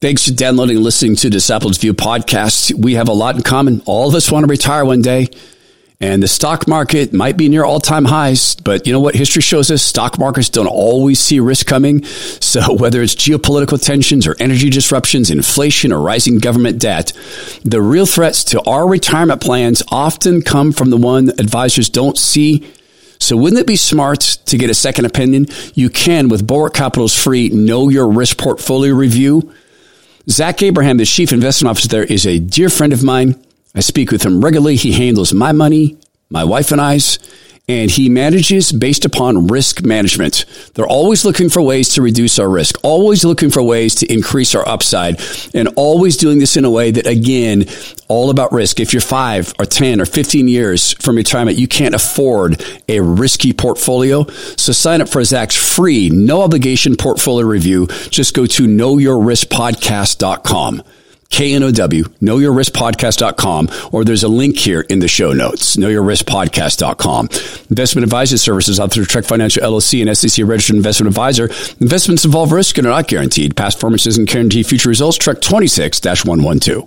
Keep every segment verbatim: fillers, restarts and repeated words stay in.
Thanks for downloading and listening to Disciples View podcast. We have a lot in common. All of us want to retire one day, and the stock market might be near all-time highs. But you know what? History shows us stock markets don't always see risk coming. So whether it's geopolitical tensions or energy disruptions, inflation or rising government debt, the real threats to our retirement plans often come from the one advisors don't see. So wouldn't it be smart to get a second opinion? You can with Bulwark Capital's free Know Your Risk Portfolio Review. Zach Abraham, the chief investment officer there, is a dear friend of mine. I speak with him regularly. He handles my money, my wife and I's, and he manages based upon risk management. They're always looking for ways to reduce our risk, always looking for ways to increase our upside, and always doing this in a way that, again, all about risk. If you're five or ten or fifteen years from retirement, you can't afford a risky portfolio. So sign up for Zach's free, no obligation portfolio review. Just go to know your risk podcast dot com. K N O W, know your risk podcast dot com, or there's a link here in the show notes, know your risk podcast dot com. Investment advisory services out through Trek Financial L L C and S E C registered investment advisor. Investments involve risk and are not guaranteed. Past performance doesn't guarantee future results. Trek twenty-six dash one twelve.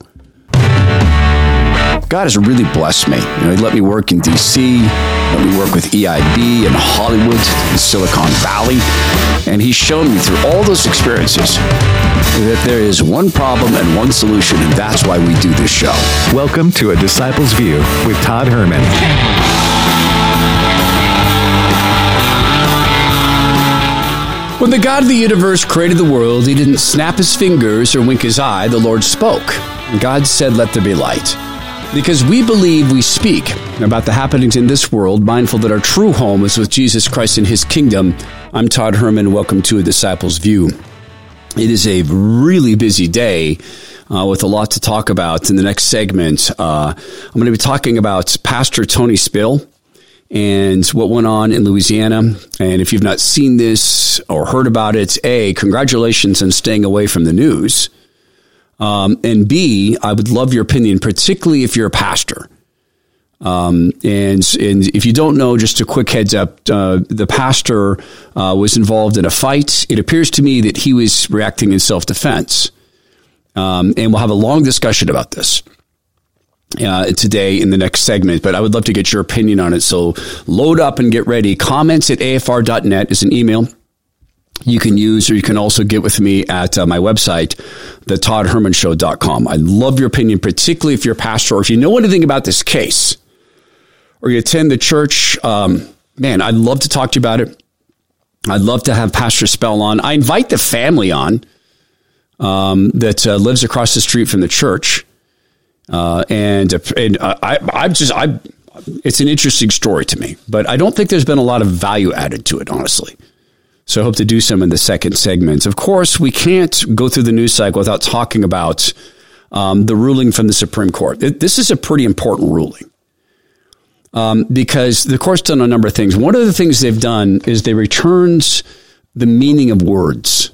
God has really blessed me. You know, he let me work in D C, let me work with E I B and Hollywood and Silicon Valley, and he's shown me through all those experiences that there is one problem and one solution, and that's why we do this show. Welcome to A Disciple's View with Todd Herman. When the God of the universe created the world, he didn't snap his fingers or wink his eye. The Lord spoke. God said, "Let there be light." Because we believe we speak about the happenings in this world, mindful that our true home is with Jesus Christ in his kingdom. I'm Todd Herman. Welcome to A Disciple's View. It is a really busy day uh, with a lot to talk about. In the next segment, uh, I'm going to be talking about Pastor Tony Spill and what went on in Louisiana. And if you've not seen this or heard about it, A, congratulations on staying away from the news. Um, and B, I would love your opinion, particularly if you're a pastor. Um, and, and if you don't know, just a quick heads up, uh, the pastor uh, was involved in a fight. It appears to me that he was reacting in self-defense. Um, and we'll have a long discussion about this uh, today in the next segment. But I would love to get your opinion on it. So load up and get ready. Comments at A F R dot net is an email you can use, or you can also get with me at uh, my website, the todd herman show dot com. I love your opinion, particularly if you're a pastor or if you know anything about this case or you attend the church. Um, man, I'd love to talk to you about it. I'd love to have Pastor Spill on. I invite the family on um, that uh, lives across the street from the church. Uh, and and I, I just, I, it's an interesting story to me, but I don't think there's been a lot of value added to it, honestly. So I hope to do some in the second segment. Of course, we can't go through the news cycle without talking about um, the ruling from the Supreme Court. It, this is a pretty important ruling um, because the court's done a number of things. One of the things they've done is they returned the meaning of words.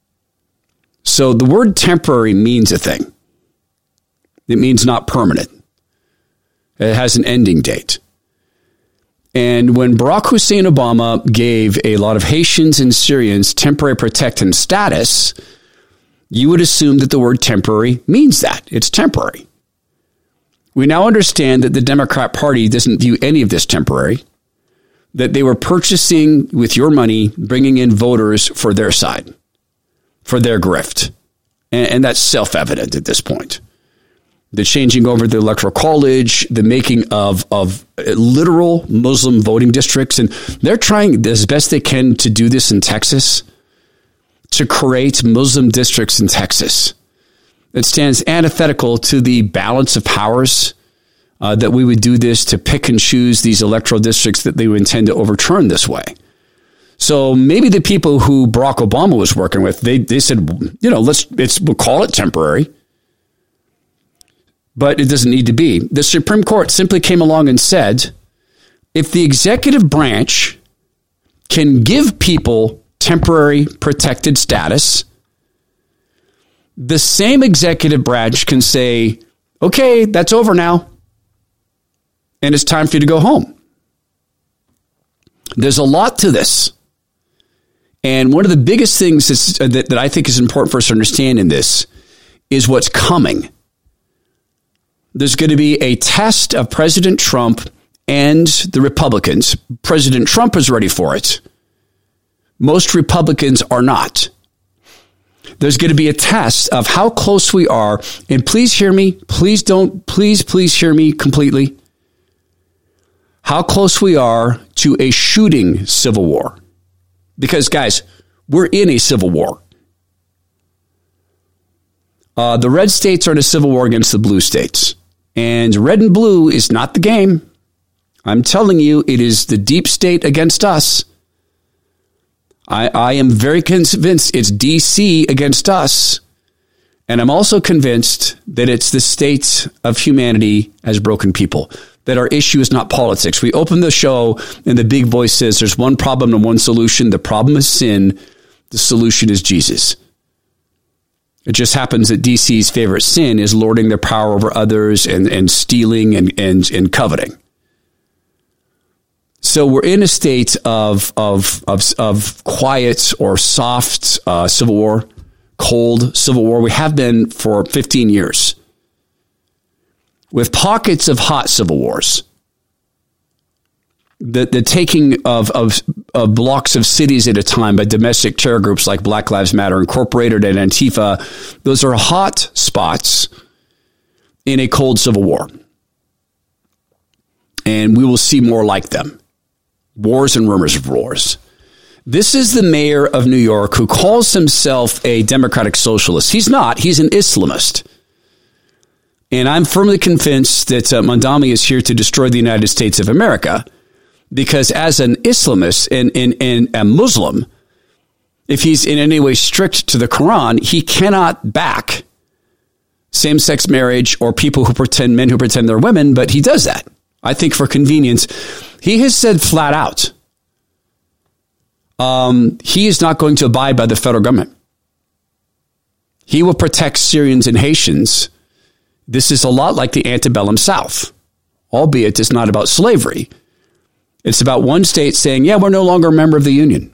So the word temporary means a thing. It means not permanent. It has an ending date. And when Barack Hussein Obama gave a lot of Haitians and Syrians temporary protected status, you would assume that the word temporary means that. It's temporary. We now understand that the Democrat Party doesn't view any of this temporary, that they were purchasing with your money, bringing in voters for their side, for their grift. And, and that's self-evident at this point. The changing over the Electoral College, the making of, of literal Muslim voting districts. And they're trying as best they can to do this in Texas, to create Muslim districts in Texas. It stands antithetical to the balance of powers uh, that we would do this to pick and choose these electoral districts that they would intend to overturn this way. So maybe the people who Barack Obama was working with, they, they said, you know, let's it's we'll call it temporary. But it doesn't need to be. The Supreme Court simply came along and said, if the executive branch can give people temporary protected status, the same executive branch can say, okay, that's over now, and it's time for you to go home. There's a lot to this. And one of the biggest things that's, that, that I think is important for us to understand in this is what's coming. There's going to be a test of President Trump and the Republicans. President Trump is ready for it. Most Republicans are not. There's going to be a test of how close we are. And please hear me. Please don't, please, please hear me completely. How close we are to a shooting civil war. Because, guys, we're in a civil war. Uh, the red states are in a civil war against the blue states. And red and blue is not the game. I'm telling you, it is the deep state against us. I, I am very convinced it's D C against us. And I'm also convinced that it's the state of humanity as broken people, that our issue is not politics. We open the show and the big voice says there's one problem and one solution. The problem is sin. The solution is Jesus. It just happens that D C's favorite sin is lording their power over others and, and stealing and, and, and coveting. So we're in a state of of of, of quiet or soft uh, civil war, cold civil war. We have been for fifteen years, with pockets of hot civil wars. The the taking of, of of blocks of cities at a time by domestic terror groups like Black Lives Matter Incorporated and Antifa. Those are hot spots in a cold civil war, and we will see more like them. Wars and rumors of wars. This is the mayor of New York who calls himself a democratic socialist. He's not. He's an Islamist. And I'm firmly convinced that uh, Mamdani is here to destroy the United States of America, because as an Islamist and, and, and a Muslim, if he's in any way strict to the Quran, he cannot back same-sex marriage or people who pretend, men who pretend they're women, but he does that. I think for convenience. He has said flat out, um, he is not going to abide by the federal government. He will protect Syrians and Haitians. This is a lot like the antebellum South, albeit it's not about slavery. It's about one state saying, yeah, we're no longer a member of the Union.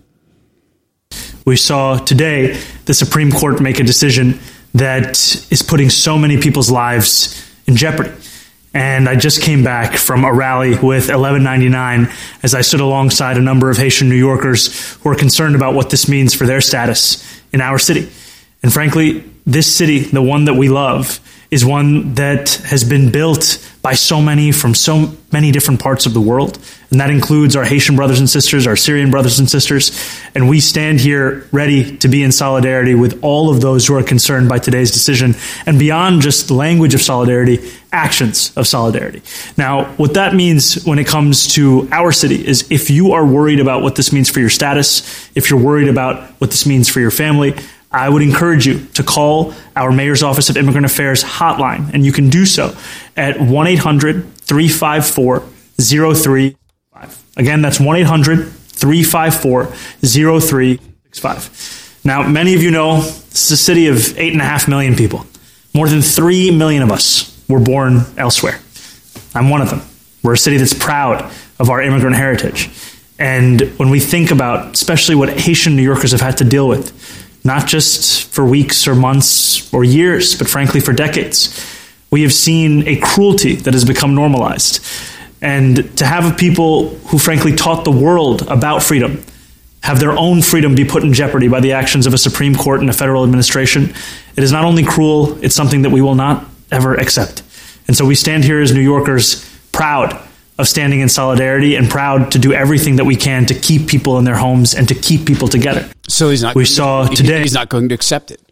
We saw today the Supreme Court make a decision that is putting so many people's lives in jeopardy. And I just came back from a rally with eleven ninety-nine as I stood alongside a number of Haitian New Yorkers who are concerned about what this means for their status in our city. And frankly, this city, the one that we love, is one that has been built by so many from so many different parts of the world. And that includes our Haitian brothers and sisters, our Syrian brothers and sisters. And we stand here ready to be in solidarity with all of those who are concerned by today's decision. And beyond just the language of solidarity, actions of solidarity. Now, what that means when it comes to our city is if you are worried about what this means for your status, if you're worried about what this means for your family, I would encourage you to call our Mayor's Office of Immigrant Affairs hotline, and you can do so at one eight hundred, three five four, zero three six five. Again, that's one eight hundred, three five four, zero three six five. Now, many of you know this is a city of eight and a half million people. More than three million of us were born elsewhere. I'm one of them. We're a city that's proud of our immigrant heritage. And when we think about especially what Haitian New Yorkers have had to deal with, not just for weeks or months or years, but frankly for decades, we have seen a cruelty that has become normalized. And to have people who frankly taught the world about freedom have their own freedom be put in jeopardy by the actions of a Supreme Court and a federal administration, it is not only cruel, it's something that we will not ever accept. And so we stand here as New Yorkers proud of standing in solidarity and proud to do everything that we can to keep people in their homes and to keep people together. So he's not. We saw today. He's not going to accept it.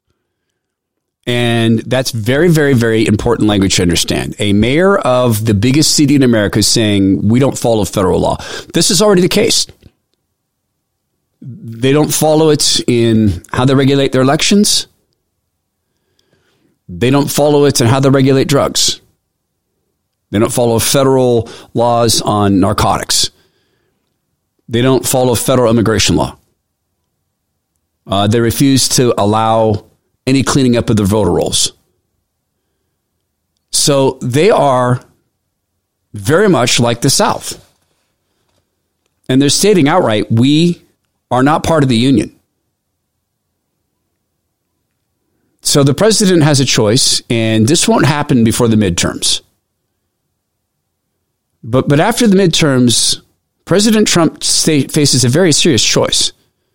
And that's very, very, very important language to understand. A mayor of the biggest city in America is saying we don't follow federal law. This is already the case. They don't follow it in how they regulate their elections. They don't follow it in how they regulate drugs. They don't follow federal laws on narcotics. They don't follow federal immigration law. Uh, they refuse to allow any cleaning up of the voter rolls. So they are very much like the South. And they're stating outright, we are not part of the union. So the president has a choice, and this won't happen before the midterms. But but after the midterms, President Trump stay, faces a very serious choice.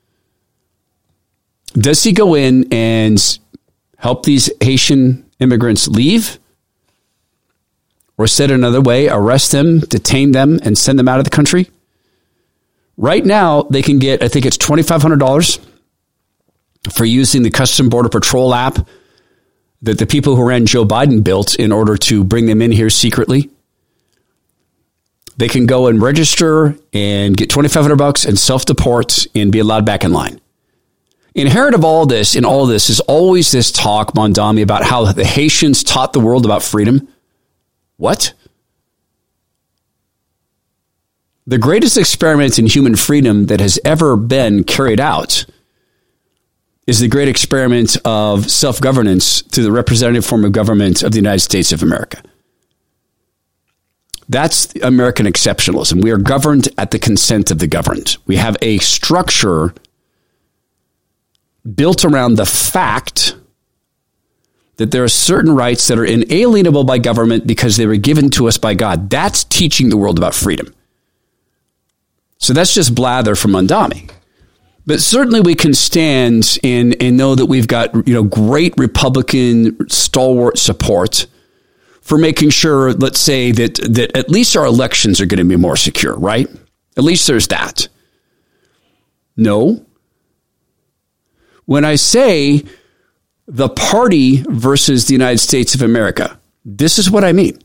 Does he go in and help these Haitian immigrants leave? Or said another way, arrest them, detain them, and send them out of the country? Right now, they can get, I think it's twenty-five hundred dollars for using the Custom Border Patrol app that the people who ran Joe Biden built in order to bring them in here secretly. They can go and register and get twenty-five hundred bucks and self-deport and be allowed back in line. Inherent of all this, in all this, is always this talk, Mondami, about how the Haitians taught the world about freedom. What? The greatest experiment in human freedom that has ever been carried out is the great experiment of self-governance through the representative form of government of the United States of America. That's American exceptionalism. We are governed at the consent of the governed. We have a structure built around the fact that there are certain rights that are inalienable by government because they were given to us by God. That's teaching the world about freedom. So that's just blather from Mondami. But certainly we can stand and, and know that we've got, you know, great Republican stalwart support for making sure, let's say, that, that at least our elections are going to be more secure, right? At least there's that. No. When I say the party versus the United States of America, this is what I mean.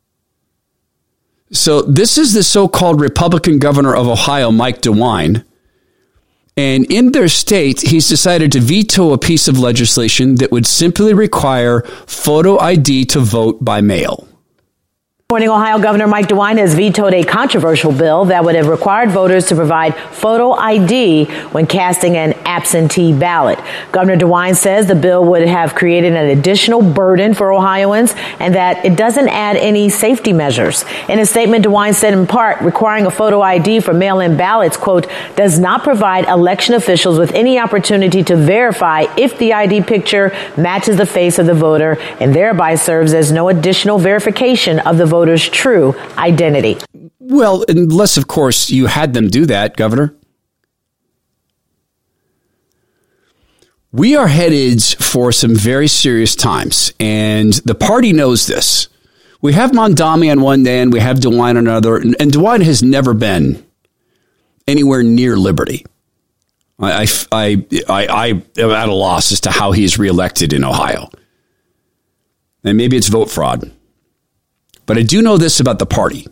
So this is the so-called Republican governor of Ohio, Mike DeWine. And in their state, he's decided to veto a piece of legislation that would simply require photo I D to vote by mail. Morning, Ohio Governor Mike DeWine has vetoed a controversial bill that would have required voters to provide photo I D when casting an absentee ballot. Governor DeWine says the bill would have created an additional burden for Ohioans and that it doesn't add any safety measures. In a statement, DeWine said in part, requiring a photo I D for mail-in ballots, quote, does not provide election officials with any opportunity to verify if the I D picture matches the face of the voter and thereby serves as no additional verification of the voter's true identity. Well, unless, of course, you had them do that, Governor. We are headed for some very serious times, and the party knows this. We have Mondami on one end, we have DeWine on another, and, and DeWine has never been anywhere near liberty. I, I, I, I am at a loss as to how he's reelected in Ohio. And maybe it's vote fraud. But I do know this about the party.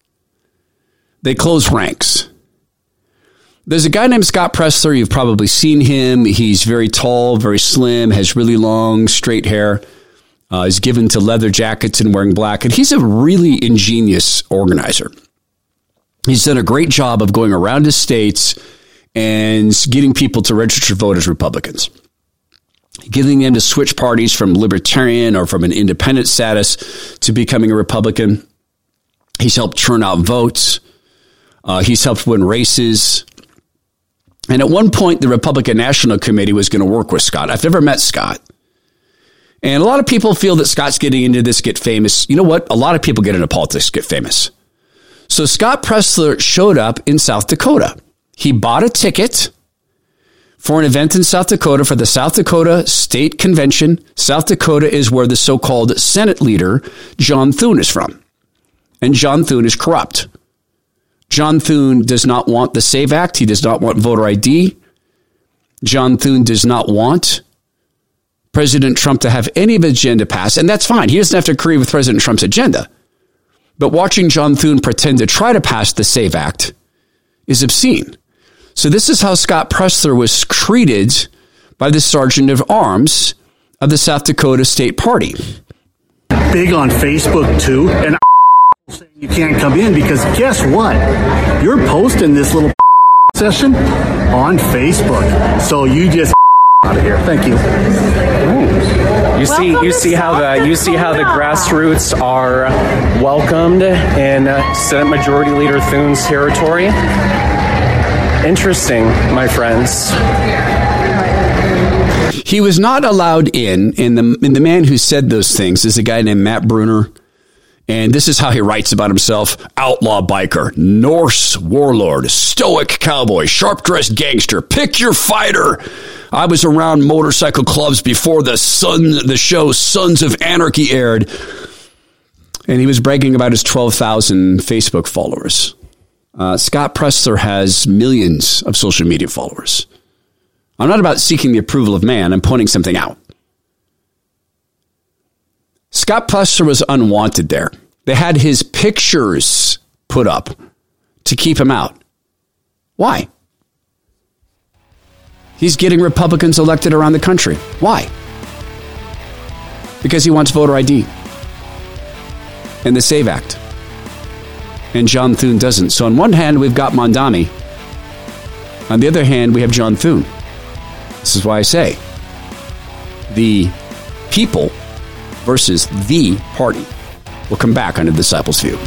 They close ranks. There's a guy named Scott Presler. You've probably seen him. He's very tall, very slim, has really long, straight hair. Uh, is given to leather jackets and wearing black. And he's a really ingenious organizer. He's done a great job of going around his states and getting people to register to vote as Republicans. Getting them to switch parties from libertarian or from an independent status to becoming a Republican. He's helped churn out votes. Uh, he's helped win races. And at one point, the Republican National Committee was going to work with Scott. I've never met Scott. And a lot of people feel that Scott's getting into this, get famous. You know what? A lot of people get into politics, get famous. So Scott Presler showed up in South Dakota. He bought a ticket for an event in South Dakota for the South Dakota State Convention. South Dakota is where the so-called Senate leader, John Thune, is from. And John Thune is corrupt. John Thune does not want the SAVE Act. He does not want voter I D. John Thune does not want President Trump to have any of his agenda passed. And that's fine. He doesn't have to agree with President Trump's agenda. But watching John Thune pretend to try to pass the SAVE Act is obscene. So this is how Scott Presler was treated by the Sergeant of Arms of the South Dakota State Party. Big on Facebook, too, and saying you can't come in because guess what? You're posting this little session on Facebook. So you just out of here. Thank you. Ooh. You see, you see how the you see how the grassroots are welcomed in uh, Senate Majority Leader Thune's territory. Interesting, my friends. He was not allowed in, and the, and the man who said those things is a guy named Matt Bruner. And this is how he writes about himself: outlaw biker, Norse warlord, stoic cowboy, sharp-dressed gangster, pick your fighter. I was around motorcycle clubs before the sun, the show Sons of Anarchy aired. And he was bragging about his twelve thousand Facebook followers. Uh, Scott Presler has millions of social media followers. I'm not about seeking the approval of man. I'm pointing something out. Scott Presler was unwanted there. They had his pictures put up to keep him out. Why? He's getting Republicans elected around the country. Why? Because he wants voter I D and the SAVE Act. And John Thune doesn't. So on one hand, we've got Mondami. On the other hand, we have John Thune. This is why I say the people versus the party. We'll come back on the Disciples' View.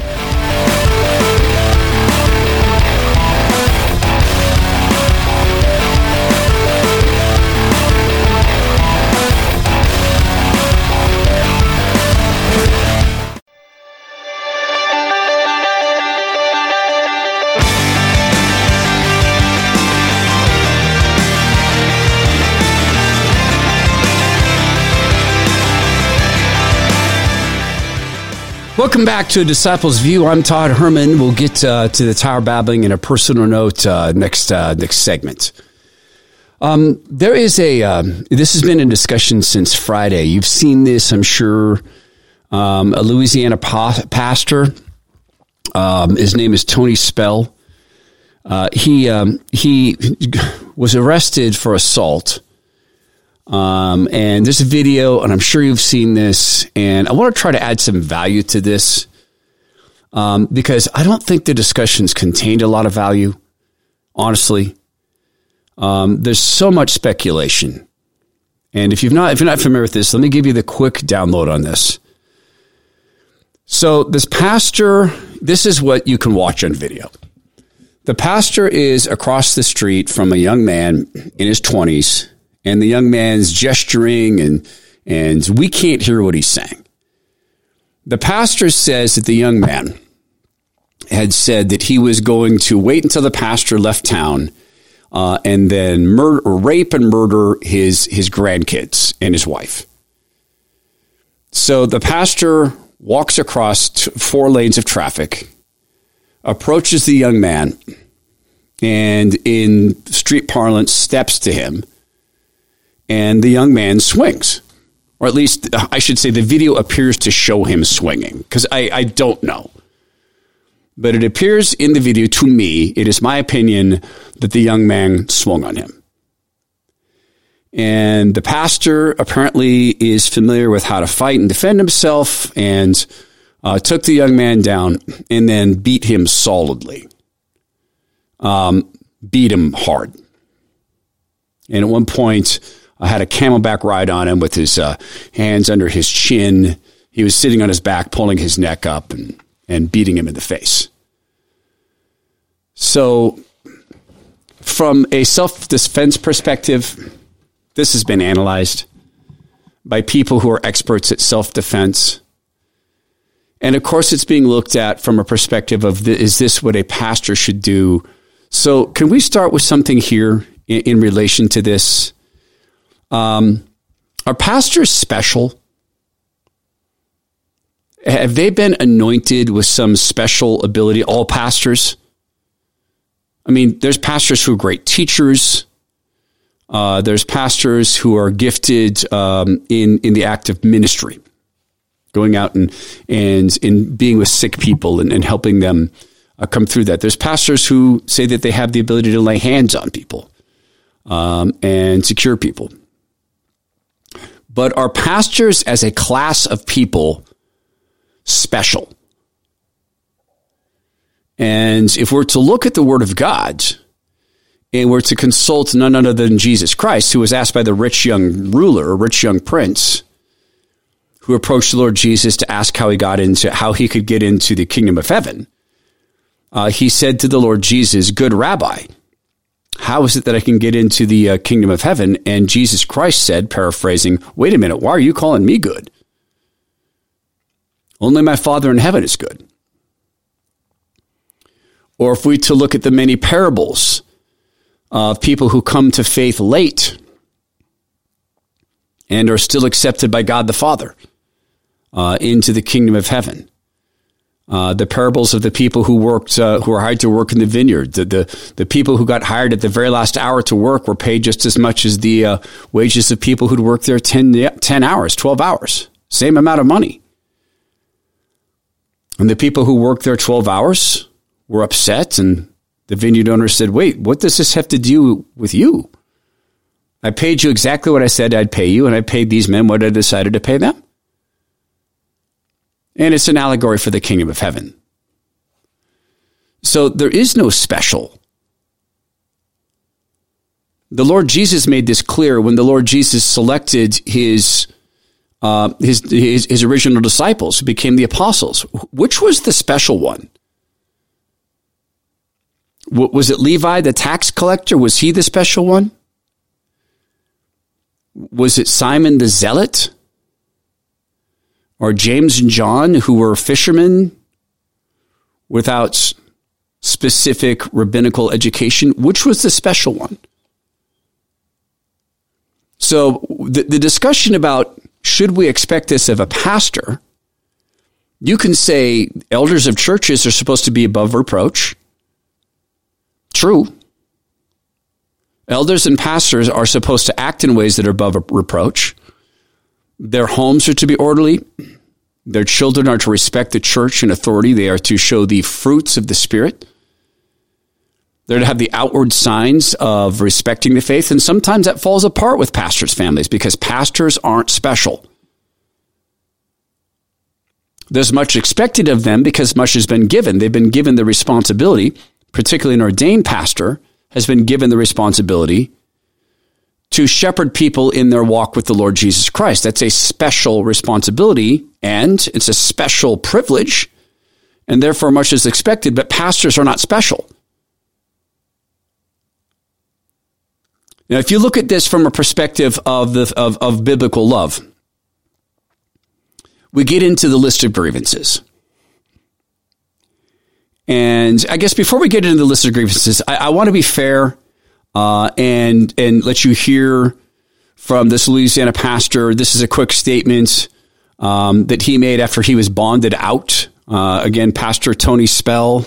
Welcome back to Disciples View. I'm Todd Herman. We'll get uh, to the Tower Babbling in a personal note uh, next uh, next segment. Um, there is a, um, this has been in discussion since Friday. You've seen this, I'm sure. Um, a Louisiana pa- pastor, um, his name is Tony Spell. Uh, he um, he was arrested for assault. Um, and there's a video, and I'm sure you've seen this, and I want to try to add some value to this, um, because I don't think the discussions contained a lot of value, honestly. Um, there's so much speculation. And if you've not, if you're not familiar with this, let me give you the quick download on this. So this pastor, this is what you can watch on video. The pastor is across the street from a young man in his twenties, and the young man's gesturing, and and we can't hear what he's saying. The pastor says that the young man had said that he was going to wait until the pastor left town uh, and then murder, rape and murder his, his grandkids and his wife. So the pastor walks across t- four lanes of traffic, approaches the young man, and in street parlance steps to him. And the young man swings, or at least I should say the video appears to show him swinging, because I, I don't know. But it appears in the video, to me, it is my opinion that the young man swung on him. And the pastor apparently is familiar with how to fight and defend himself, and uh, took the young man down and then beat him solidly. Um, beat him hard. And at one point, I had a camelback ride on him with his uh, hands under his chin. He was sitting on his back, pulling his neck up and, and beating him in the face. So from a self-defense perspective, this has been analyzed by people who are experts at self-defense. And of course, it's being looked at from a perspective of, the, is this what a pastor should do? So can we start with something here in, in relation to this? Um, are pastors special? Have they been anointed with some special ability? All pastors? I mean, there's pastors who are great teachers. Uh, there's pastors who are gifted um, in in the act of ministry, going out and and in being with sick people and, and helping them uh, come through that. There's pastors who say that they have the ability to lay hands on people um, and secure people. But are pastors as a class of people special? And if we're to look at the Word of God, and we're to consult none other than Jesus Christ, who was asked by the rich young ruler, or rich young prince, who approached the Lord Jesus to ask how he got into, how he could get into the kingdom of heaven, uh, he said to the Lord Jesus, "Good Rabbi, How is it that I can get into the uh, kingdom of heaven? And Jesus Christ said, paraphrasing, wait a minute, why are you calling me good? Only my Father in heaven is good. Or if we to look at the many parables of people who come to faith late and are still accepted by God the Father uh, into the kingdom of heaven. Uh, the parables of the people who worked, uh, who were hired to work in the vineyard. The, the the people who got hired at the very last hour to work were paid just as much as the uh, wages of people who'd worked there ten, ten hours, twelve hours. Same amount of money. And the people who worked there twelve hours were upset, and the vineyard owner said, wait, what does this have to do with you? I paid you exactly what I said I'd pay you, and I paid these men what I decided to pay them. And it's an allegory for the kingdom of heaven. So there is no special. The Lord Jesus made this clear when the Lord Jesus selected his uh, his, his his original disciples who became the apostles. Which was the special one? W- was it Levi, the tax collector? Was he the special one? Was it Simon the Zealot? Or James and John, who were fishermen without specific rabbinical education? Which was the special one? So the, the discussion about should we expect this of a pastor, you can say elders of churches are supposed to be above reproach. True. Elders and pastors are supposed to act in ways that are above reproach. Their homes are to be orderly. Their children are to respect the church and authority. They are to show the fruits of the Spirit. They're to have the outward signs of respecting the faith. And sometimes that falls apart with pastors' families because pastors aren't special. There's much expected of them because much has been given. They've been given the responsibility, particularly an ordained pastor, has been given the responsibility to shepherd people in their walk with the Lord Jesus Christ. That's a special responsibility, and it's a special privilege, and therefore much is expected, but pastors are not special. Now, if you look at this from a perspective of the of, of biblical love, we get into the list of grievances. And I guess before we get into the list of grievances, I, I want to be fair uh, and and let you hear from this Louisiana pastor. This is a quick statement um, that he made after he was bonded out. Uh, again, Pastor Tony Spell.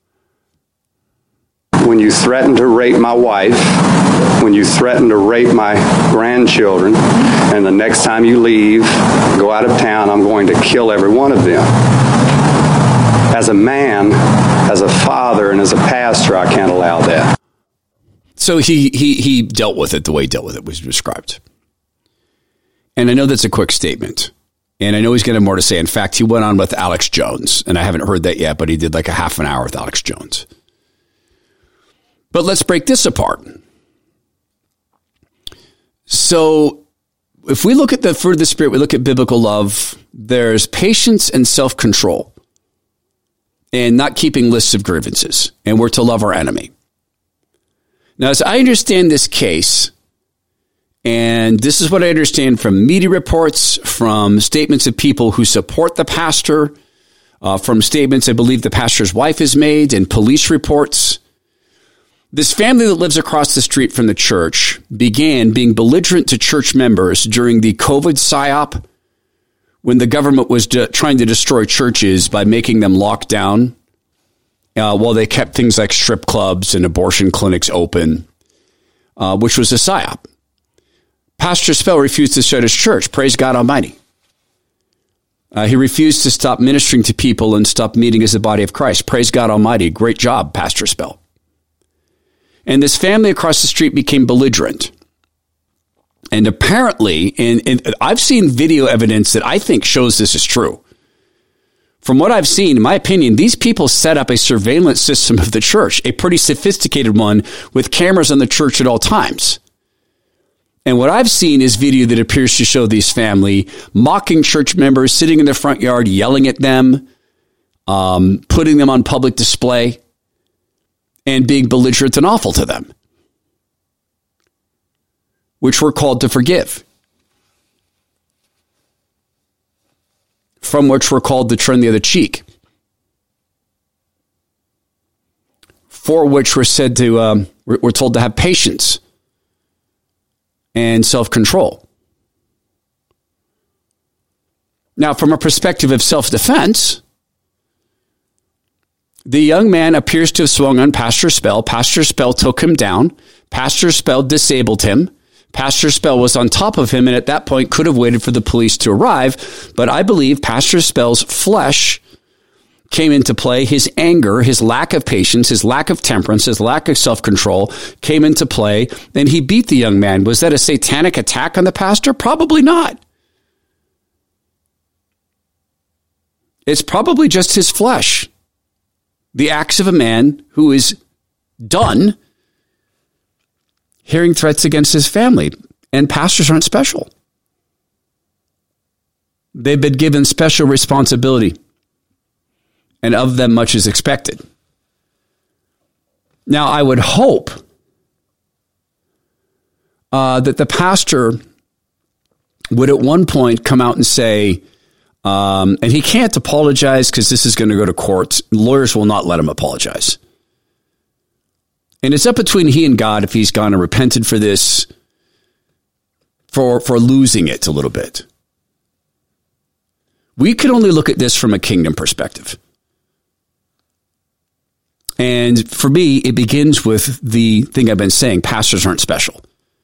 When you threaten to rape my wife, when you threaten to rape my grandchildren, and the next time you leave, go out of town, I'm going to kill every one of them. As a man, as a father, and as a pastor, I can't allow that. So he he he dealt with it the way he dealt with it was described. And I know that's a quick statement. And I know he's going to have more to say. In fact, he went on with Alex Jones, and I haven't heard that yet, but he did like a half an hour with Alex Jones. But let's break this apart. So if we look at the fruit of the Spirit, we look at biblical love, there's patience and self-control and not keeping lists of grievances. And we're to love our enemy. Now, as I understand this case, and this is what I understand from media reports, from statements of people who support the pastor, uh, from statements I believe the pastor's wife has made, and police reports, this family that lives across the street from the church began being belligerent to church members during the COVID psyop, when the government was de- trying to destroy churches by making them lock down uh, while they kept things like strip clubs and abortion clinics open, uh, which was a psyop. Pastor Spell refused to shut his church. Praise God Almighty. Uh, he refused to stop ministering to people and stop meeting as the body of Christ. Praise God Almighty. Great job, Pastor Spell. And this family across the street became belligerent. And apparently, and, and I've seen video evidence that I think shows this is true. From what I've seen, in my opinion, these people set up a surveillance system of the church, a pretty sophisticated one with cameras on the church at all times. And what I've seen is video that appears to show this family mocking church members, sitting in their front yard, yelling at them, um, putting them on public display, and being belligerent and awful to them. which we're called to forgive, from which we're called to turn the other cheek, for which we're said to, um, we're told to have patience and self-control. Now, from a perspective of self-defense, the young man appears to have swung on Pastor Spell. Pastor Spell took him down. Pastor Spell disabled him. Pastor Spell was on top of him and at that point could have waited for the police to arrive. But I believe Pastor Spell's flesh came into play. His anger, his lack of patience, his lack of temperance, his lack of self-control came into play, and he beat the young man. Was that a satanic attack on the pastor? Probably not. It's probably just his flesh. The acts of a man who is done hearing threats against his family. And pastors aren't special. They've been given special responsibility, and of them much is expected. Now, I would hope uh, that the pastor would at one point come out and say, um, and he can't apologize because this is going to go to court. Lawyers will not let him apologize. And it's up between he and God if he's gone and repented for this, for, for losing it a little bit. We can only look at this from a kingdom perspective. And for me, it begins with the thing I've been saying, pastors aren't special.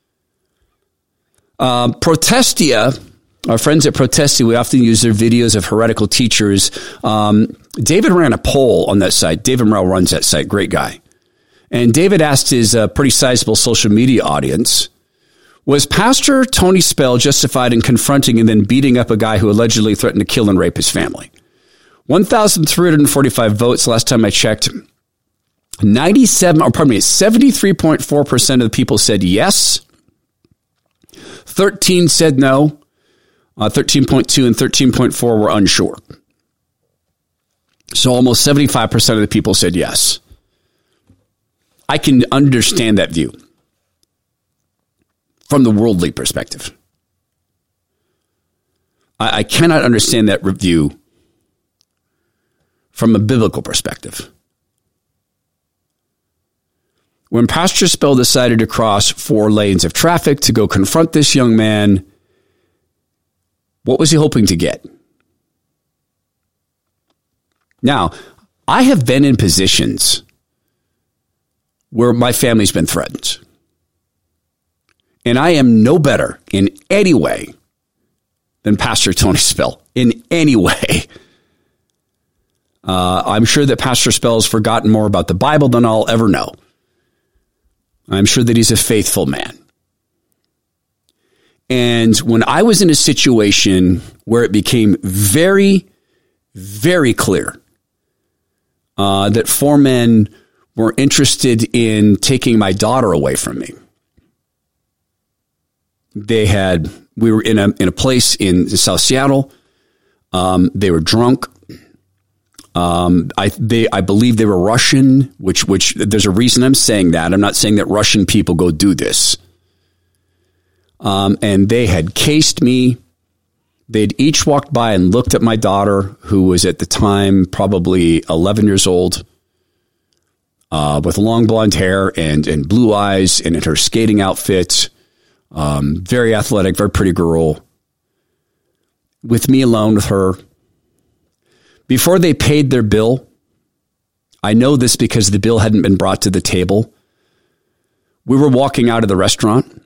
Uh, Protestia, our friends at Protestia, we often use their videos of heretical teachers. Um, David ran a poll on that site. David Merrill runs that site, great guy. And David asked his uh, pretty sizable social media audience, was Pastor Tony Spell justified in confronting and then beating up a guy who allegedly threatened to kill and rape his family? one thousand three hundred forty-five votes last time I checked. ninety-seven, or pardon me, seventy-three point four percent of the people said yes. thirteen said no. Uh, thirteen point two and thirteen point four were unsure. So almost seventy-five percent of the people said yes. I can understand that view from the worldly perspective. I, I cannot understand that view from a biblical perspective. When Pastor Spell decided to cross four lanes of traffic to go confront this young man, what was he hoping to get? Now, I have been in positions where my family's been threatened. And I am no better in any way than Pastor Tony Spell, in any way. Uh, I'm sure that Pastor Spell's forgotten more about the Bible than I'll ever know. I'm sure that he's a faithful man. And when I was in a situation where it became very, very clear uh, that four men were interested in taking my daughter away from me, they had, we were in a in a place in South Seattle. Um, they were drunk. Um, I they I believe they were Russian, which which there's a reason I'm saying that. I'm not saying that Russian people go do this. Um, and they had cased me. They'd each walked by and looked at my daughter, who was at the time probably eleven years old, uh, with long blonde hair and and blue eyes, and in her skating outfit, um, very athletic, very pretty girl. With me alone with her. Before they paid their bill, I know this because the bill hadn't been brought to the table. We were walking out of the restaurant,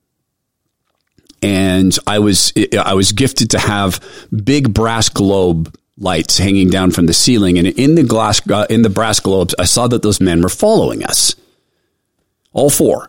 and I was I was gifted to have big brass globe lights hanging down from the ceiling, and in the glass uh, in the brass globes, I saw that those men were following us, all four.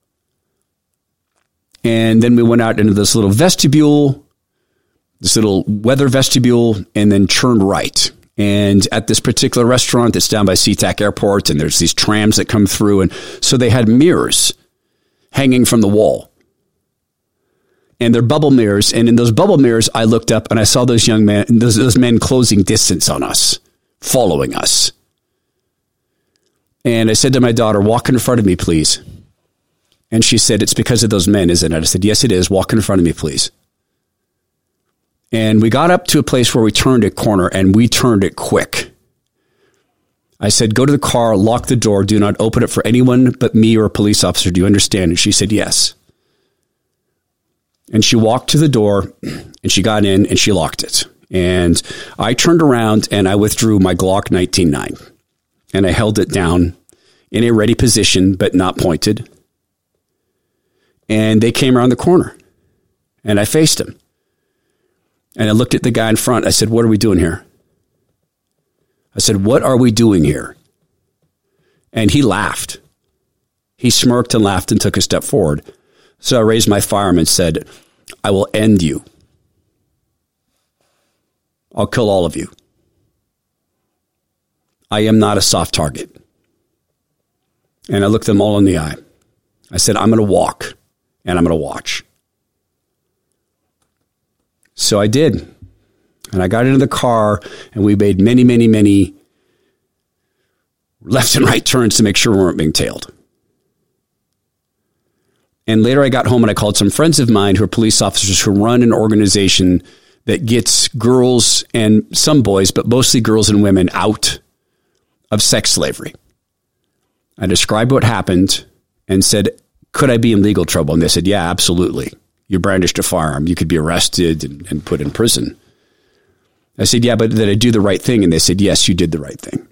And then we went out into this little vestibule. This little weather vestibule, and then turned right. And at this particular restaurant that's down by SeaTac Airport, and there's these trams that come through. And so they had mirrors hanging from the wall. And they're bubble mirrors. And in those bubble mirrors, I looked up and I saw those young men, those, those men closing distance on us, following us. And I said to my daughter, walk in front of me, please. And she said, it's because of those men, isn't it? I said, yes, it is. Walk in front of me, please. And we got up to a place where we turned a corner, and we turned it quick. I said, go to the car, lock the door, do not open it for anyone but me or a police officer. Do you understand? And she said, yes. And she walked to the door, and she got in, and she locked it. And I turned around, and I withdrew my Glock nineteen nine, and I held it down in a ready position, but not pointed. And they came around the corner, and I faced him. And I looked at the guy in front. I said, what are we doing here? I said, what are we doing here? And he laughed. He smirked and laughed and took a step forward. So I raised my firearm and said, I will end you. I'll kill all of you. I am not a soft target. And I looked them all in the eye. I said, I'm going to walk and I'm going to watch. So I did. And I got into the car, and we made many, many, many left and right turns to make sure we weren't being tailed. And later I got home and I called some friends of mine who are police officers who run an organization that gets girls and some boys, but mostly girls and women, out of sex slavery. I described what happened and said, could I be in legal trouble? And they said, yeah, absolutely. You brandished a firearm. You could be arrested and, and put in prison. I said, yeah, but did I do the right thing? And they said, yes, you did the right thing.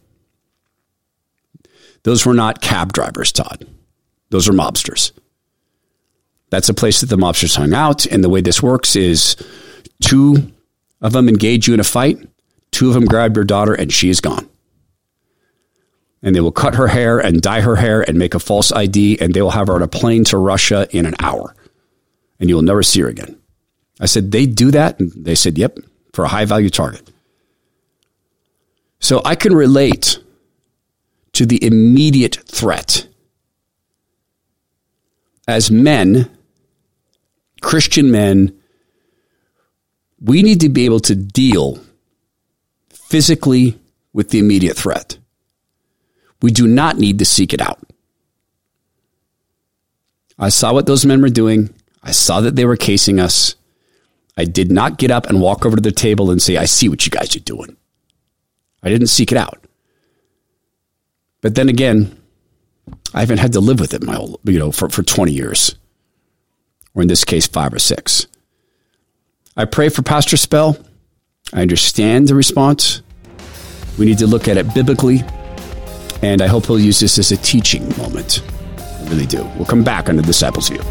Those were not cab drivers, Todd. Those are mobsters. That's a place that the mobsters hung out. And the way this works is two of them engage you in a fight. Two of them grab your daughter and she is gone. And they will cut her hair and dye her hair and make a false I D. And they will have her on a plane to Russia in an hour. And you will never see her again. I said, they do that? And they said, yep. For a high-value target. So I can relate to the immediate threat. As men, Christian men, we need to be able to deal physically with the immediate threat. We do not need to seek it out. I saw what those men were doing. I saw that they were casing us. I did not get up and walk over to the table and say, I see what you guys are doing. I didn't seek it out. But then again, I haven't had to live with it my whole, you know, for, for twenty years. Or in this case, five or six. I pray for Pastor Spell. I understand the response. We need to look at it biblically. And I hope he'll use this as a teaching moment. I really do. We'll come back on the Disciples View.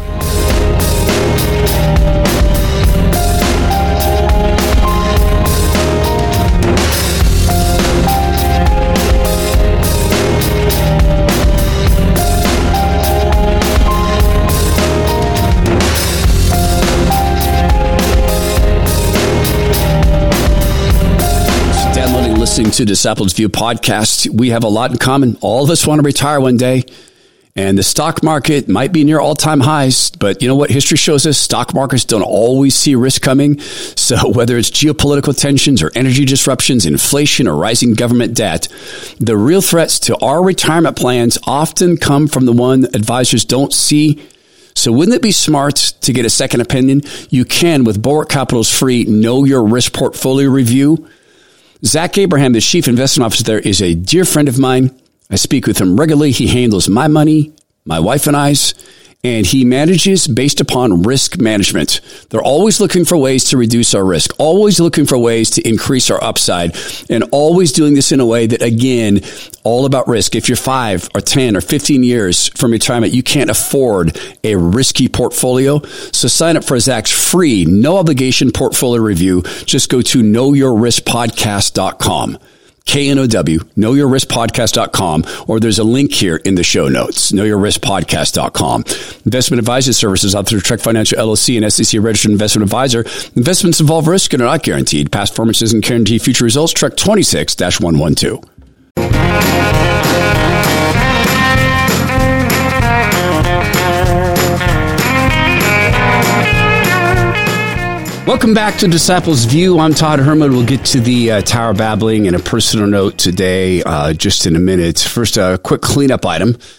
Listening to Disciples View podcast, we have a lot in common. All of us want to retire one day, and the stock market might be near all-time highs, but you know what history shows us? Stock markets don't always see risk coming. So whether it's geopolitical tensions or energy disruptions, inflation or rising government debt, the real threats to our retirement plans often come from the one advisors don't see. So wouldn't it be smart to get a second opinion? You can with Bulwark Capital's free Know Your Risk Portfolio Review. Zach Abraham, the chief investment officer there, is a dear friend of mine. I speak with him regularly. He handles my money, my wife and I's, and he manages based upon risk management. They're always looking for ways to reduce our risk, always looking for ways to increase our upside, and always doing this in a way that, again, all about risk. If you're five or ten or fifteen years from retirement, you can't afford a risky portfolio. So sign up for Zach's free, no obligation portfolio review. Just go to know your risk podcast dot com. K N O W, know your risk podcast dot com, or there's a link here in the show notes, know your risk podcast dot com. Investment advisory services out through Trek Financial L L C and S E C registered investment advisor. Investments involve risk and are not guaranteed. Past performance doesn't guarantee future results. Trek twenty-six dash one twelve. Welcome back to Disciples View. I'm Todd Herman. We'll get to the uh, Tower Babbling and a personal note today uh, just in a minute. First, a quick cleanup item.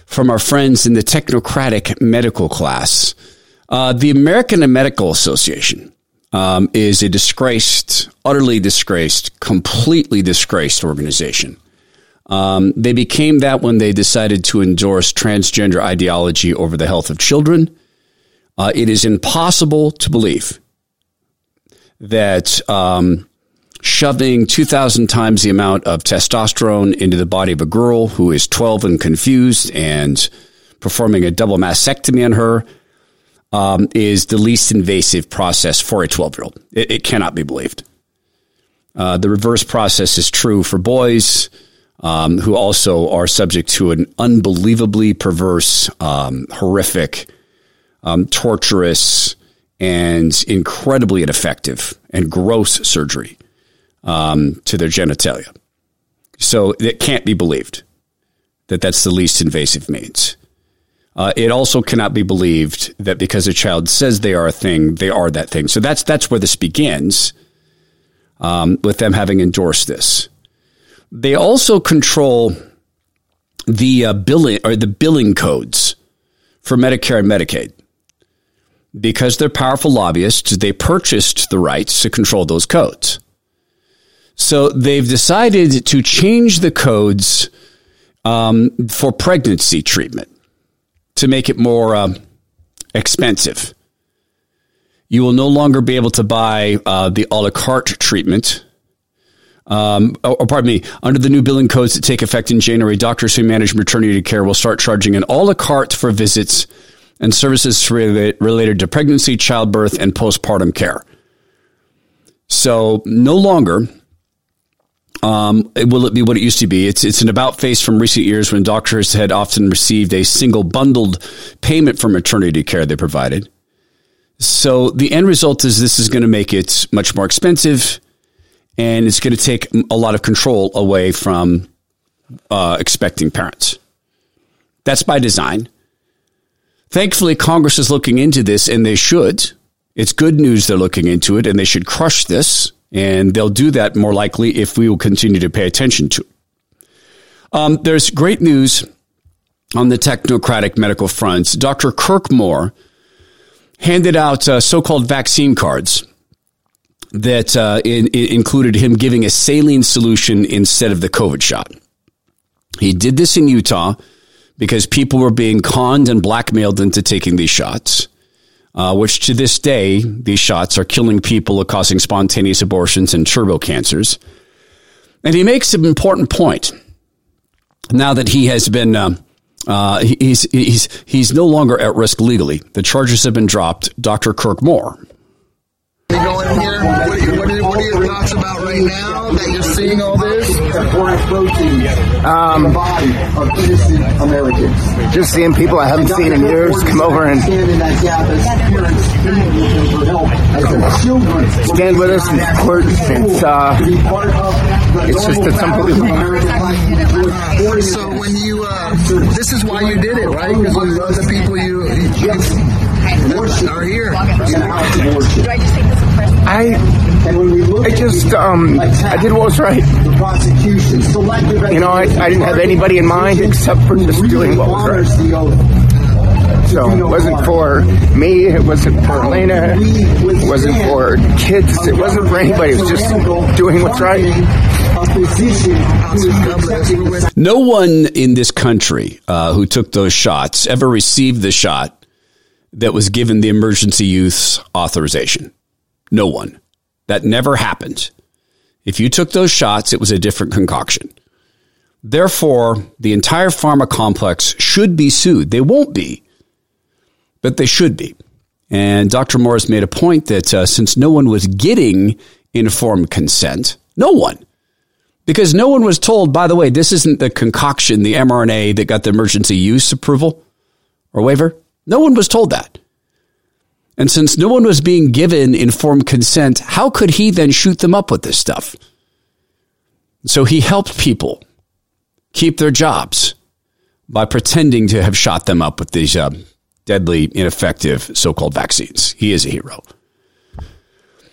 from our friends in the technocratic medical class. Uh, the American Medical Association um, is a disgraced, utterly disgraced, completely disgraced organization. Um, they became that when they decided to endorse transgender ideology over the health of children. Uh, it is impossible to believe that um, shoving two thousand times the amount of testosterone into the body of a girl who is twelve and confused and performing a double mastectomy on her um, is the least invasive process for a twelve-year-old. It, it cannot be believed. Uh, the reverse process is true for boys um, who also are subject to an unbelievably perverse, um, horrific, um, torturous, and incredibly ineffective and gross surgery um, to their genitalia. So it can't be believed that that's the least invasive means. Uh, it also cannot be believed that because a child says they are a thing, they are that thing. So that's that's where this begins, um, with them having endorsed this. They also control the uh, billing or the billing codes for Medicare and Medicaid. Because they're powerful lobbyists, they purchased the rights to control those codes. So they've decided to change the codes um, for pregnancy treatment to make it more um, expensive. You will no longer be able to buy uh, the a la carte treatment. Um, or, or pardon me, under the new billing codes that take effect in January, doctors who manage maternity care will start charging an a la carte for visits and services related to pregnancy, childbirth, and postpartum care. So no longer um, will it be what it used to be. It's it's an about face from recent years when doctors had often received a single bundled payment for maternity care they provided. So the end result is this is going to make it much more expensive, and it's going to take a lot of control away from uh, expecting parents. That's by design. Thankfully, Congress is looking into this, and they should. It's good news they're looking into it, and they should crush this, and they'll do that more likely if we will continue to pay attention to it. Um, there's great news on the technocratic medical front. Doctor Kirk Moore handed out uh, so-called vaccine cards that uh, in, in included him giving a saline solution instead of the COVID shot. He did this in Utah because people were being conned and blackmailed into taking these shots, uh, which to this day, these shots are killing people or causing spontaneous abortions and turbo cancers. And he makes an important point. Now that he has been, uh, uh, he's, he's, he's no longer at risk legally. The charges have been dropped. Doctor Kirk Moore. You go in here, what are, what, are, what are your thoughts about right now that you're seeing all this? Um, just seeing people I haven't seen in years come over and stand with us and support. It's, uh, it's just it's unbelievable. So when you, uh, this is why you did it, right? Because the people you, you are here. I, I just, um, I did what was right. You know, I, I didn't have anybody in mind except for just doing what was right. So it wasn't for me, it wasn't for Elena, it wasn't for kids, it wasn't for anybody, it was just doing what's right. No one in this country uh, who took those shots ever received the shot that was given the emergency use authorization. No one. That never happened. If you took those shots, it was a different concoction. Therefore, the entire pharma complex should be sued. They won't be, but they should be. And Doctor Morris made a point that uh, since no one was getting informed consent, no one, because no one was told, by the way, this isn't the concoction, the mRNA that got the emergency use approval or waiver. No one was told that. And since no one was being given informed consent, how could he then shoot them up with this stuff? So he helped people keep their jobs by pretending to have shot them up with these uh, deadly, ineffective so-called vaccines. He is a hero.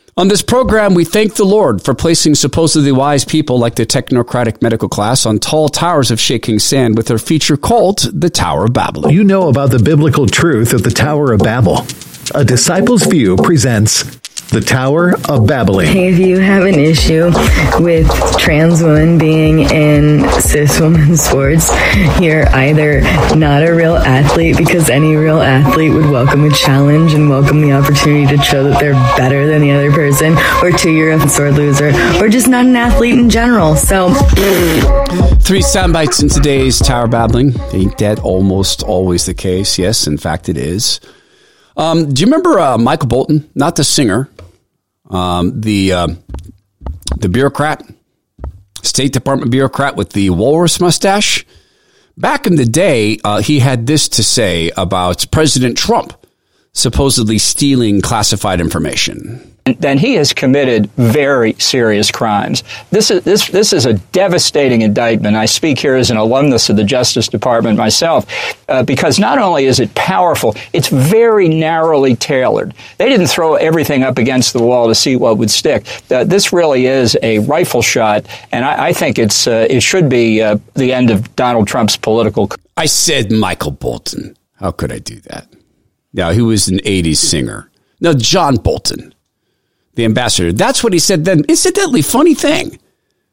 On this program, we thank the Lord for placing supposedly wise people like the technocratic medical class on tall towers of shaking sand with their feature called the Tower of Babel. You know about the biblical truth of the Tower of Babel. A Disciples View presents the Tower of Babel. If you have an issue with trans women being in cis women sports, you're either not a real athlete, because any real athlete would welcome a challenge and welcome the opportunity to show that they're better than the other person, or two, you're a sore loser, or just not an athlete in general. So, three sound bites in today's Tower Babbling. Ain't that almost always the case? Yes, in fact, it is. Um, do you remember uh, Michael Bolton? Not the singer. Um, the uh, the bureaucrat, State Department bureaucrat with the walrus mustache. Back in the day, uh, he had this to say about President Trump supposedly stealing classified information. Then he has committed very serious crimes. This is this this is a devastating indictment. I speak here as an alumnus of the Justice Department myself, uh, because not only is it powerful, it's very narrowly tailored. They didn't throw everything up against the wall to see what would stick. Uh, this really is a rifle shot, and I, I think it's uh, it should be uh, the end of Donald Trump's political career. I said Michael Bolton. How could I do that? Now, he was an eighties singer. No, John Bolton, the ambassador. That's what he said then. Incidentally, funny thing.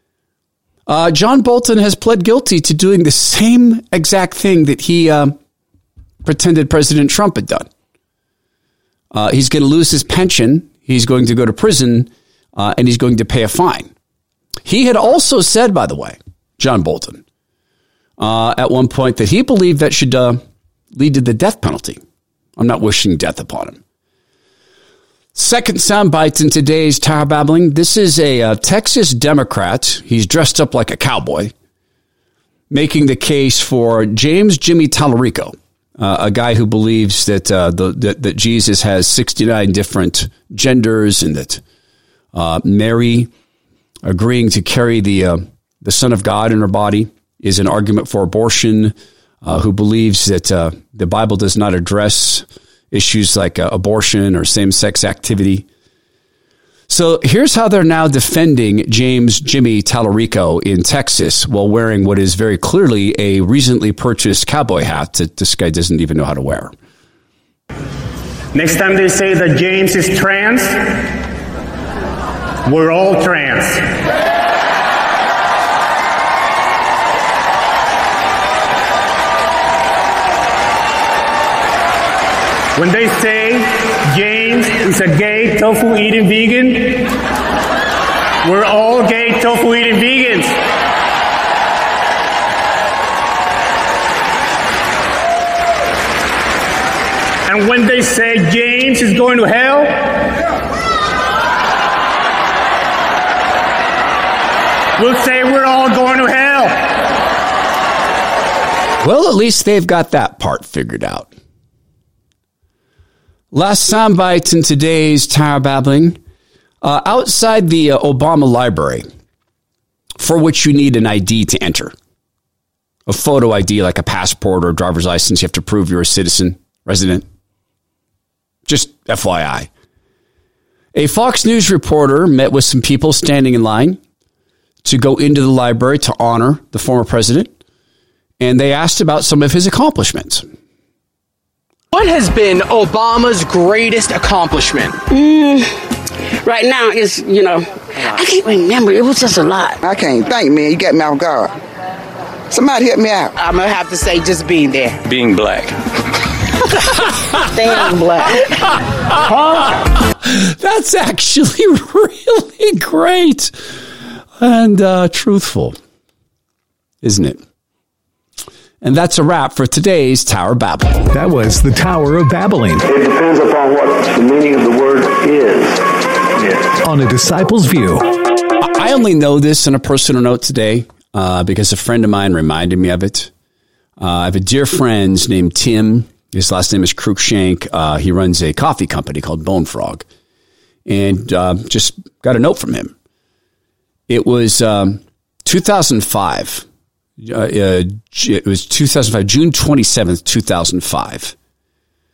Uh, John Bolton has pled guilty to doing the same exact thing that he uh, pretended President Trump had done. Uh, he's going to lose his pension. He's going to go to prison, uh, and he's going to pay a fine. He had also said, by the way, John Bolton, uh, at one point that he believed that should uh, lead to the death penalty. I'm not wishing death upon him. Second soundbite in today's Tower Babbling. This is a uh, Texas Democrat. He's dressed up like a cowboy, making the case for James Jimmy Tallarico, uh, a guy who believes that, uh, the, that that Jesus has sixty-nine different genders, and that uh, Mary agreeing to carry the uh, the Son of God in her body is an argument for abortion. Uh, who believes that uh, the Bible does not address issues like uh, abortion or same-sex activity. So here's how they're now defending James Jimmy Tallarico in Texas while wearing what is very clearly a recently purchased cowboy hat that this guy doesn't even know how to wear. Next time they say that James is trans, we're all trans. When they say James is a gay tofu-eating vegan, we're all gay tofu-eating vegans. And when they say James is going to hell, we'll say we're all going to hell. Well, at least they've got that part figured out. Last soundbite in today's Tower Babbling. Uh, outside the uh, Obama Library, for which you need an I D to enter, a photo I D like a passport or a driver's license, you have to prove you're a citizen, resident. Just F Y I. A Fox News reporter met with some people standing in line to go into the library to honor the former president, and they asked about some of his accomplishments. What has been Obama's greatest accomplishment? Mm, right now, it's, you know, I can't remember. It was just a lot. I can't think, man. You got me off guard. Somebody help me out. I'm going to have to say just being there. Being black. Staying black. Huh? That's actually really great and uh, truthful, isn't it? And that's a wrap for today's Tower Babble. That was the Tower of Babbling. It depends upon what the meaning of the word is. Yes. On A Disciples View. I only know this on a personal note today uh, because a friend of mine reminded me of it. Uh, I have a dear friend named Tim. His last name is Cruikshank. Uh, he runs a coffee company called Bone Frog. And uh, just got a note from him. It was um, two thousand five. Uh, uh, it was two thousand five, June twenty-seventh, two thousand five.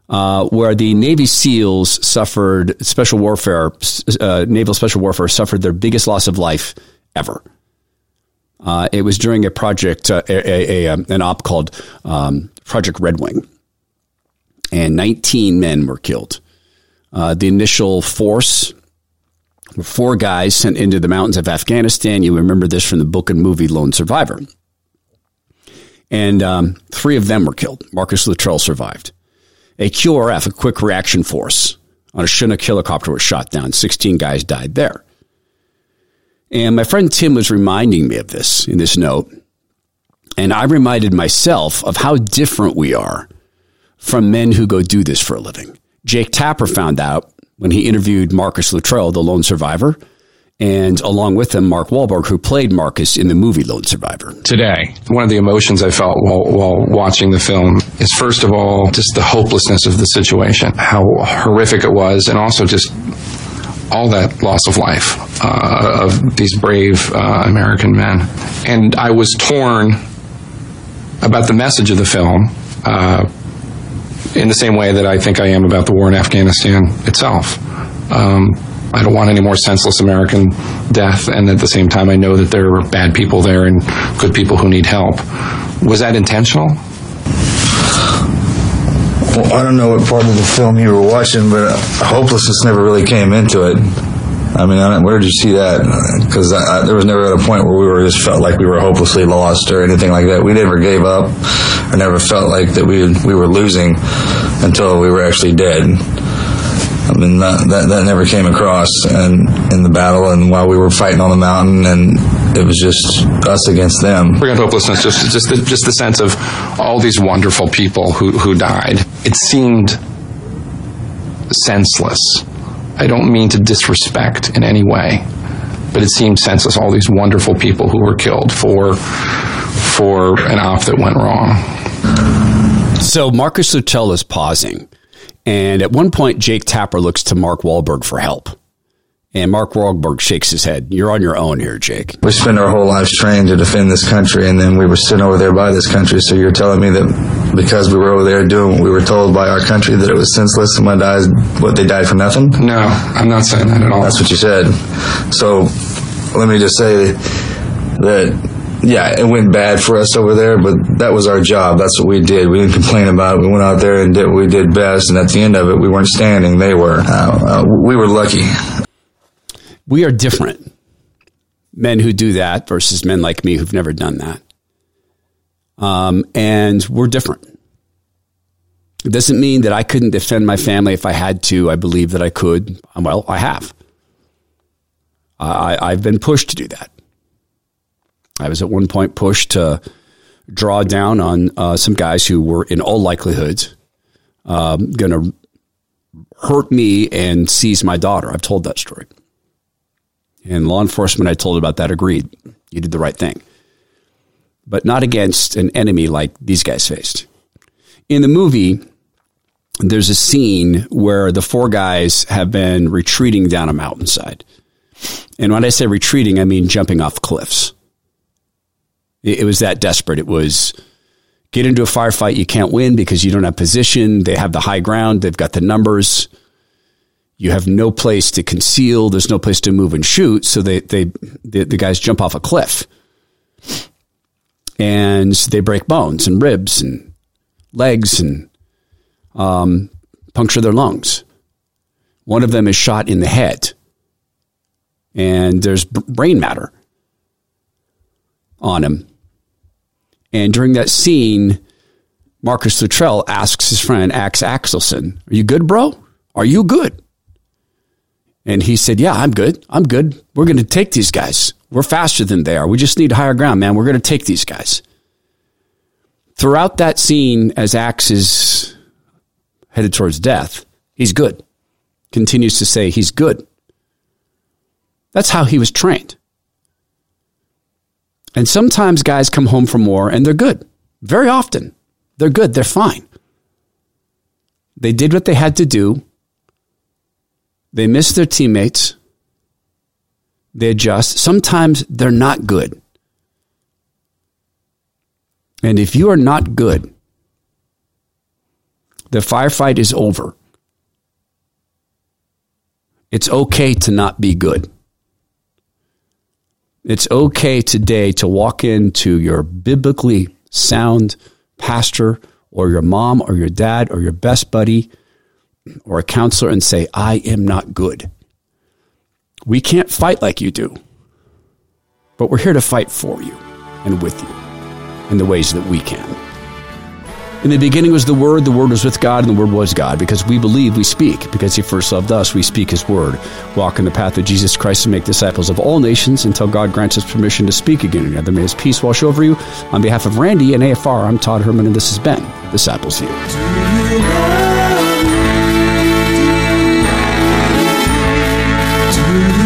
uh, where the Navy SEALs suffered special warfare, uh, naval special warfare suffered their biggest loss of life ever. Uh, it was during a project, uh, a, a, a, an op called um, Project Red Wing, and nineteen men were killed. Uh, the initial force were four guys sent into the mountains of Afghanistan. You remember this from the book and movie Lone Survivor. And um, three of them were killed. Marcus Luttrell survived. A Q R F, a quick reaction force, on a Chinook helicopter was shot down. sixteen guys died there. And my friend Tim was reminding me of this in this note. And I reminded myself of how different we are from men who go do this for a living. Jake Tapper found out when he interviewed Marcus Luttrell, the lone survivor, and along with him, Mark Wahlberg, who played Marcus in the movie Lone Survivor. Today, one of the emotions I felt while, while watching the film is, first of all, just the hopelessness of the situation, how horrific it was, and also just all that loss of life uh, of these brave uh, American men. And I was torn about the message of the film uh, in the same way that I think I am about the war in Afghanistan itself. Um, I don't want any more senseless American death, and at the same time I know that there are bad people there and good people who need help. Was that intentional? Well, I don't know what part of the film you were watching, but hopelessness never really came into it. I mean, I don't, where did you see that? Because there was never at a point where we were just felt like we were hopelessly lost or anything like that. We never gave up. I never felt like that we we were losing until we were actually dead. I mean, that, that that never came across and in the battle and while we were fighting on the mountain, and it was just us against them. Forget hopelessness, just just the, just the sense of all these wonderful people who, who died. It seemed senseless. I don't mean to disrespect in any way, but it seemed senseless, all these wonderful people who were killed for for an op that went wrong. So Marcus Luttrell is pausing. And at one point, Jake Tapper looks to Mark Wahlberg for help. And Mark Wahlberg shakes his head. You're on your own here, Jake. We spent our whole lives trained to defend this country, and then we were sitting over there by this country. So you're telling me that because we were over there doing what we were told by our country that it was senseless and when died, what, they died for nothing? No, I'm not saying that at all. That's what you said. So let me just say that, yeah, it went bad for us over there, but that was our job. That's what we did. We didn't complain about it. We went out there and did what we did best, and at the end of it, we weren't standing. They were. Uh, uh, we were lucky. We are different. Men who do that versus men like me who've never done that. Um, and we're different. It doesn't mean that I couldn't defend my family if I had to. I believe that I could. Well, I have. I, I've been pushed to do that. I was at one point pushed to draw down on uh, some guys who were in all likelihood um, going to hurt me and seize my daughter. I've told that story. And law enforcement I told about that agreed. You did the right thing. But not against an enemy like these guys faced. In the movie, there's a scene where the four guys have been retreating down a mountainside. And when I say retreating, I mean jumping off cliffs. It was that desperate. It was get into a firefight. You can't win because you don't have position. They have the high ground. They've got the numbers. You have no place to conceal. There's no place to move and shoot. So they, they, the, the guys jump off a cliff and they break bones and ribs and legs and um, puncture their lungs. One of them is shot in the head and there's brain matter on him. And during that scene, Marcus Luttrell asks his friend, Axe Axelson, are you good, bro? Are you good? And he said, yeah, I'm good. I'm good. We're going to take these guys. We're faster than they are. We just need higher ground, man. We're going to take these guys. Throughout that scene, as Axe is headed towards death, he's good. Continues to say he's good. That's how he was trained. And sometimes guys come home from war and they're good. Very often, they're good. They're fine. They did what they had to do. They miss their teammates. They adjust. Sometimes they're not good. And if you are not good, The firefight is over. It's okay to not be good. It's okay today to walk into your biblically sound pastor or your mom or your dad or your best buddy or a counselor and say, I am not good. We can't fight like you do, but we're here to fight for you and with you in the ways that we can. In the beginning was the Word, the Word was with God, and the Word was God. Because we believe, we speak. Because he first loved us, we speak his word. Walk in the path of Jesus Christ and make disciples of all nations until God grants us permission to speak again together. May his peace wash over you. On behalf of Randy and A F R, I'm Todd Herman, and this has been Disciples View. Do you